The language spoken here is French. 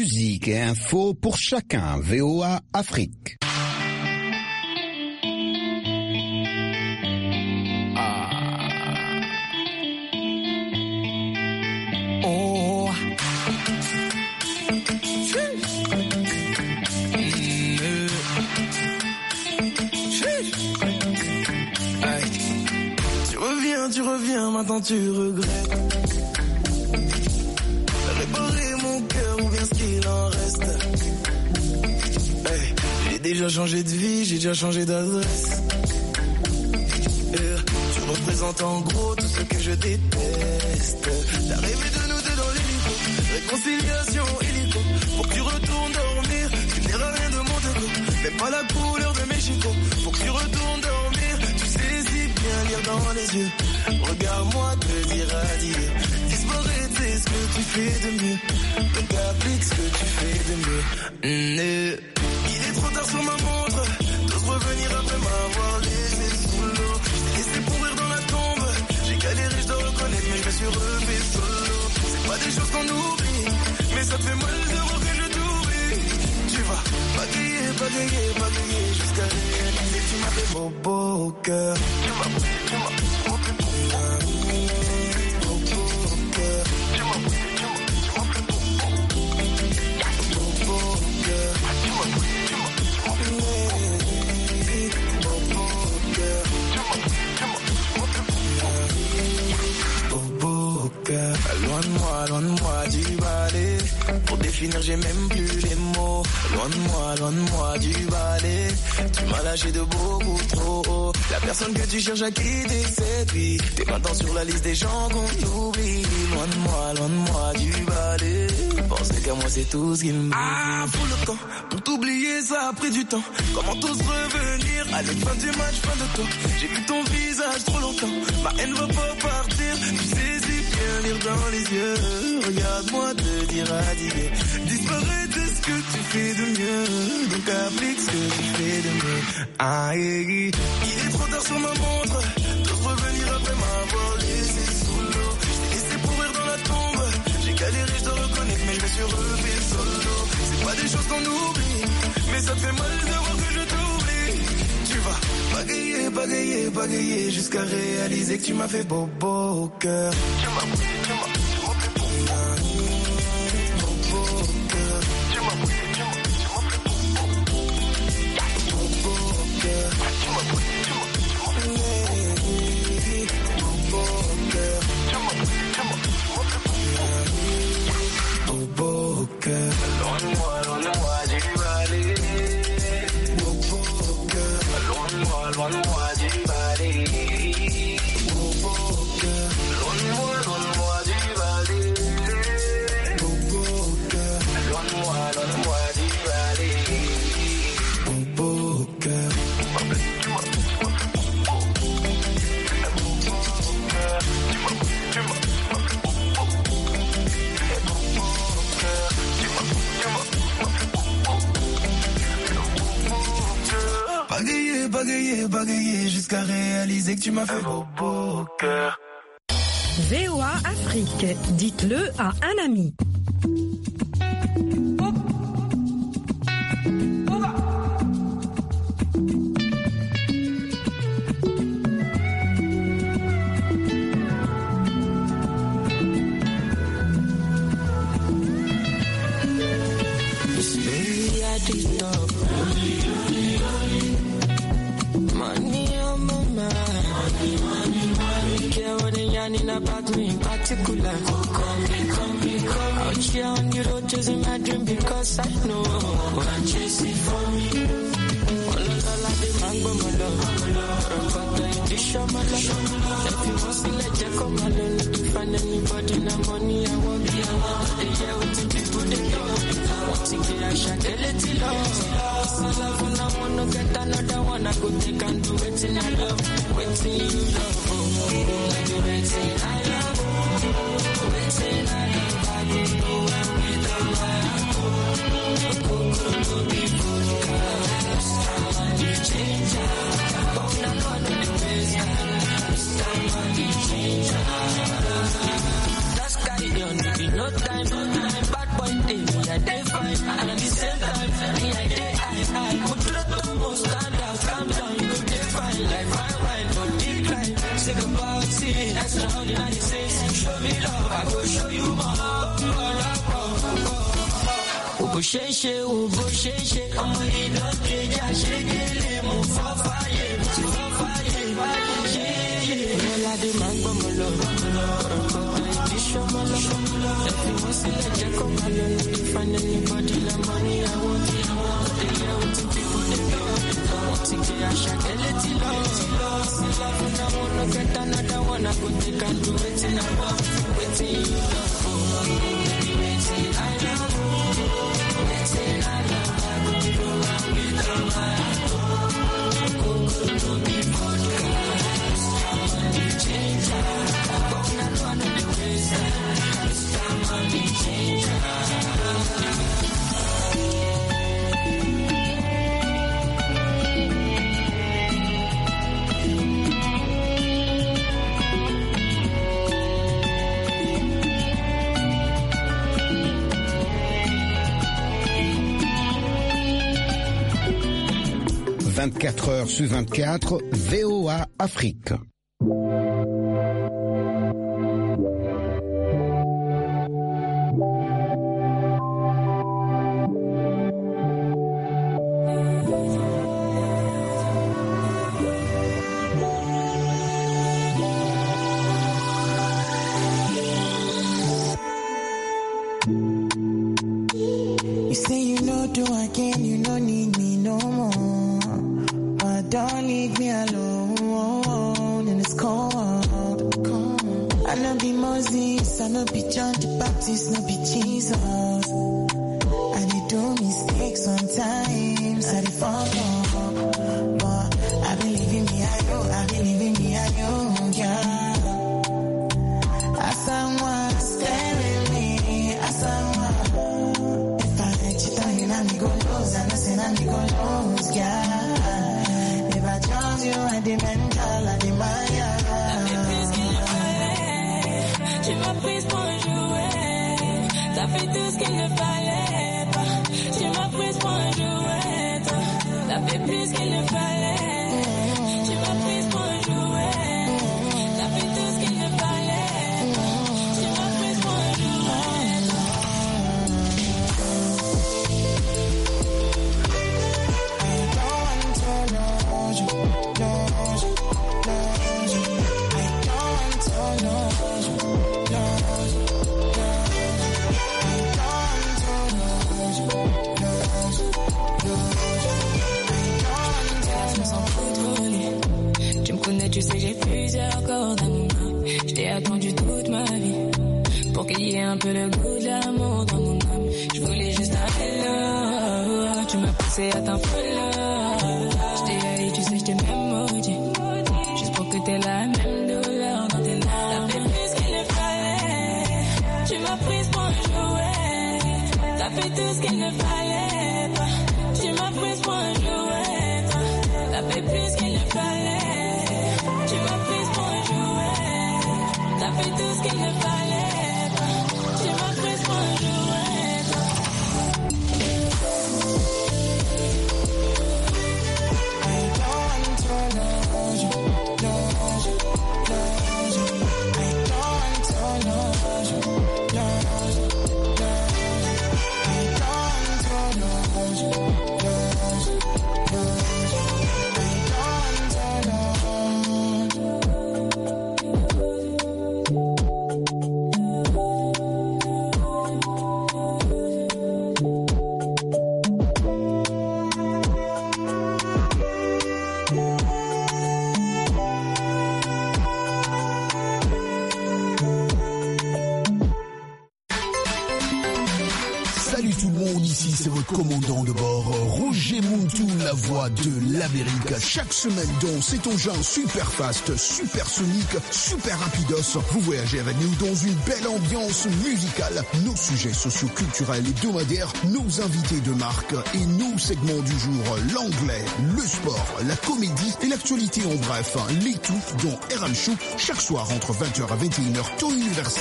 musique et info pour chacun. VOA Afrique. Tu reviens, maintenant tu regrettes. Réparer mon cœur ou bien ce qu'il en reste. Hey, j'ai déjà changé de vie, j'ai déjà changé d'adresse. Tu représentes en gros tout ce que je déteste. T'as rêvé de nous deux dans l'hélico, réconciliation illico. Faut que tu retournes dormir, tu ne verras rien de mon déco. Mais pas la couleur de mes chicots. Faut que tu retournes dormir, tu sais si bien lire dans les yeux. Regarde-moi te dire adieu. Disparaître c'est ce que tu fais de mieux. Donc applique ce que tu fais de mieux. Il est trop tard sur ma montre. T'oses revenir après m'avoir laissé sous l'eau. J't'ai laissé pourrir dans la tombe. J'ai galéré, je dois reconnaître, mais je me suis refait solo. C'est pas des choses qu'on oublie, mais ça te fait mal de voir que je t'oublie. Tu vas bagayer jusqu'à réaliser que tu m'as fait bobo au cœur. Tu m'as loin de moi du balai. Pour définir j'ai même plus les mots. Loin de moi du balai. Tu m'as lâché de beaucoup trop haut. La personne que tu cherches à quitter cette vie. T'es maintenant sur la liste des gens qu'on oublie. Loin de moi du balai. Penser qu'à moi c'est tout ce qu'il me dit. Ah, faut le temps, pour t'oublier ça a pris du temps. Comment t'oses revenir? Allez, fin du match, fin de toi. J'ai vu ton visage trop longtemps. Ma haine va pas partir. Tu sais si bien lire dans les yeux. Regarde-moi te dire adieu. Disparaître de ce que tu fais de mieux. Donc applique ce que tu fais de mieux. Ah, il est trop tard sur ma montre. T'oses revenir après m'avoir laissé sous l'eau. J't'ai laissé pourrir dans la tombe. J'ai galéré, je dois reconnaître, mais je me suis refait solo. C'est pas des choses qu'on oublie, mais ça te fait mal de voir que je t'oublie. Tu vas bagayer jusqu'à réaliser que tu m'as fait bobo au cœur. Tu m'as loin de moi du balai. Bobo au cœur. Loin de moi du balai. Bobo au cœur. Loin de moi du balai. Bobo au cœur. Loin de moi du balai. Bobo au cœur. Bagayer jusqu'à réaliser que tu m'as fait bobo au cœur. VOA Afrique, dites-le à un ami. About me in particular. Come. Out here on the road chasing my dream because I know you can chase it for me. All of the mango, my love. Rock the show, my love. If you want to let you come, I don't need to find anybody. No money, I won't be around. They hear what the people they know. Want to get a shot, they let it love. So love, and I want to get another one. I go take and do it in I love. Waiting you love. Waiting I love. Waiting I love. I don't know where we don't lie. Coco be podcast. You change up. But I'm not on the ways. Time you change up. Just carry on. No time. Bad boy day. Me a day for me love, I go show you more. Obosheshe, ọmọ ìdọ́kẹjà ṣe gẹ́lẹ́ mú fọ́fáyé, ọlọ́ládé máa ń gbọ́mọ lọ, ọ̀rọ̀kọ̀tọ̀ ìdí ṣọmọ lọ, ẹ̀fí wọ́n sílẹ̀ jẹ́ kọ́ máa lọ ní ìfànà anybody la money, I want it, they hear what the people dey go, wọ́n ti gbé àṣà kẹ́lẹ́ tí lọ, sí love náà wọn lọ get another one, I go take and do wetin I love, wetin you love, baby wetin I love. Heures sur 24, VOA Afrique. You say you know do again, you don't need me no more. Don't leave me alone in this cold. I know be Moses, I know be John the Baptist, no be Jesus. I dey do mistakes sometimes, I dey fall off. But I believe in me, I know, yeah. As someone stay with me, as someone. If I let you down, you know me go lose, I know say I me go lose, yeah. You are the mental, I the Maya. Tu m'as prise pour jouer. T'as fait tout ce qu'il ne fallait pas. Tu m'as prise pour jouer. T'as fait plus qu'il ne fallait. Tu m'as prise pour jouer. T'as fait tout ce qu'il ne fallait. Tu m'as prise pour Tu sais, j'ai plusieurs cordes à mon âme. Je t'ai attendu toute ma vie pour qu'il y ait un peu le goût de l'amour dans mon âme. Je voulais juste un hello. Tu m'as poussé à t'envoler. Je t'ai haï, tu sais, je t'ai même maudit. Juste pour que t'aies la même douleur dans tes larmes. T'as fait plus qu'il ne fallait. Tu m'as prise pour jouer. T'as fait tout ce qu'il ne fallait pas. Tu m'as prise pour jouer. T'as fait plus qu'il ne fallait. Tu m'as prise pour jouer. T'as fait tout ce qu'il ne fallait pas. Tu m'as prise pour jouer. I don't want to lose you, lose you, lose you. I don't want to lose you, lose you, lose you. I don't want to lose you, lose you, lose you. C'est votre commandant de bord, Roger Montou, la voix de l'Amérique. Chaque semaine dans cet engin super fast, super sonique, super rapidos, vous voyagez avec nous dans une belle ambiance musicale. Nos sujets socio-culturels et hebdomadaires, nos invités de marque et nos segments du jour, l'anglais, le sport, la comédie et l'actualité en bref. Les tout dans RM Show, chaque soir entre 20h à 21h, temps universel.